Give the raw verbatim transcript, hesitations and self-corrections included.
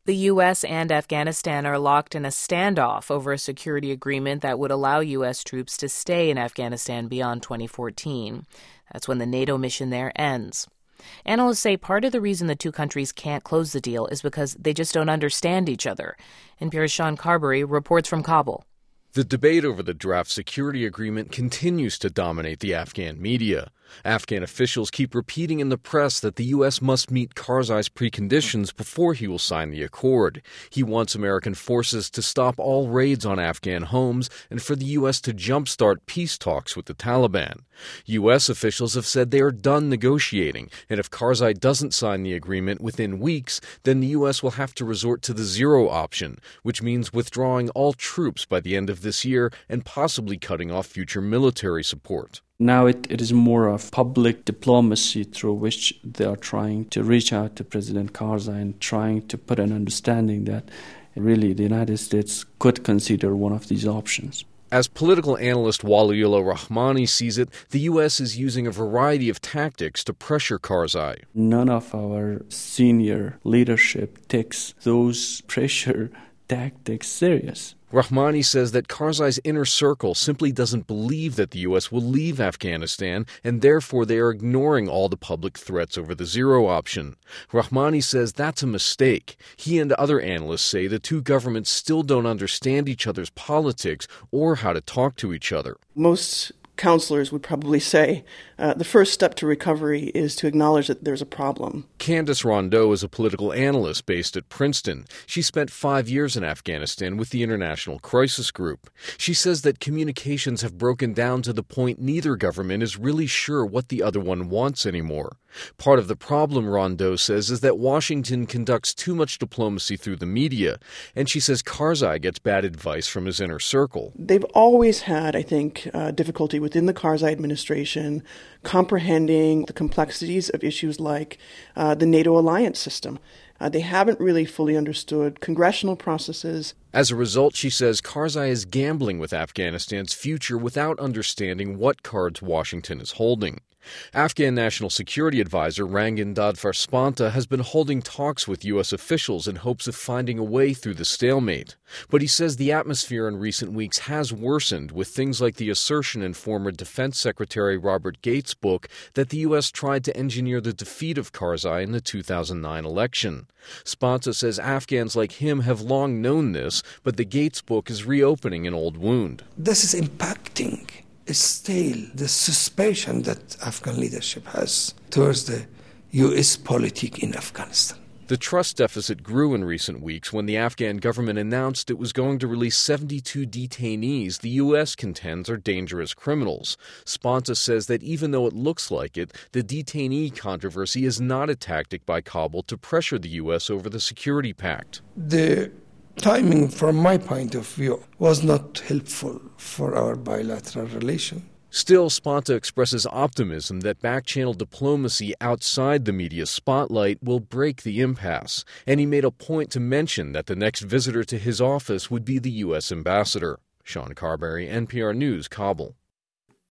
The U S and Afghanistan are locked in a standoff over a security agreement that would allow U S troops to stay in Afghanistan beyond twenty fourteen. That's when the NATO mission there ends. Analysts say part of the reason the two countries can't close the deal is because they just don't understand each other. N P R's Sean Carberry reports from Kabul. The debate over the draft security agreement continues to dominate the Afghan media. Afghan officials keep repeating in the press that the U S must meet Karzai's preconditions before he will sign the accord. He wants American forces to stop all raids on Afghan homes and for the U S to jumpstart peace talks with the Taliban. U S officials have said they are done negotiating, and if Karzai doesn't sign the agreement within weeks, then the U S will have to resort to the zero option, which means withdrawing all troops by the end of this year and possibly cutting off future military support. Now it, it is more of public diplomacy through which they are trying to reach out to President Karzai and trying to put an understanding that really the United States could consider one of these options. As political analyst Waliullah Rahmani sees it, the U S is using a variety of tactics to pressure Karzai. None of our senior leadership takes those pressure tactics serious. Rahmani says that Karzai's inner circle simply doesn't believe that the U S will leave Afghanistan, and therefore they are ignoring all the public threats over the zero option. Rahmani says that's a mistake. He and other analysts say the two governments still don't understand each other's politics or how to talk to each other. Most counselors would probably say uh, the first step to recovery is to acknowledge that there's a problem. Candace Rondeau is a political analyst based at Princeton. She spent five years in Afghanistan with the International Crisis Group. She says that communications have broken down to the point neither government is really sure what the other one wants anymore. Part of the problem, Rondeau says, is that Washington conducts too much diplomacy through the media, and she says Karzai gets bad advice from his inner circle. They've always had, I think, uh, difficulty within the Karzai administration comprehending the complexities of issues like uh, the NATO alliance system. Uh, they haven't really fully understood congressional processes. As a result, she says Karzai is gambling with Afghanistan's future without understanding what cards Washington is holding. Afghan National Security Advisor Rangan Dadfar Spanta has been holding talks with U S officials in hopes of finding a way through the stalemate. But he says the atmosphere in recent weeks has worsened, with things like the assertion in former Defense Secretary Robert Gates' book that the U S tried to engineer the defeat of Karzai in the two thousand nine election. Spanta says Afghans like him have long known this, but the Gates book is reopening an old wound. This is impacting still the suspicion that Afghan leadership has towards the U S politic in Afghanistan. The trust deficit grew in recent weeks when the Afghan government announced it was going to release seventy-two detainees the U S contends are dangerous criminals. Spanta says that even though it looks like it, the detainee controversy is not a tactic by Kabul to pressure the U S over the security pact. The timing, from my point of view, was not helpful for our bilateral relation. Still, Spanta expresses optimism that back-channel diplomacy outside the media spotlight will break the impasse, and he made a point to mention that the next visitor to his office would be the U S ambassador. Sean Carberry, N P R News, Kabul.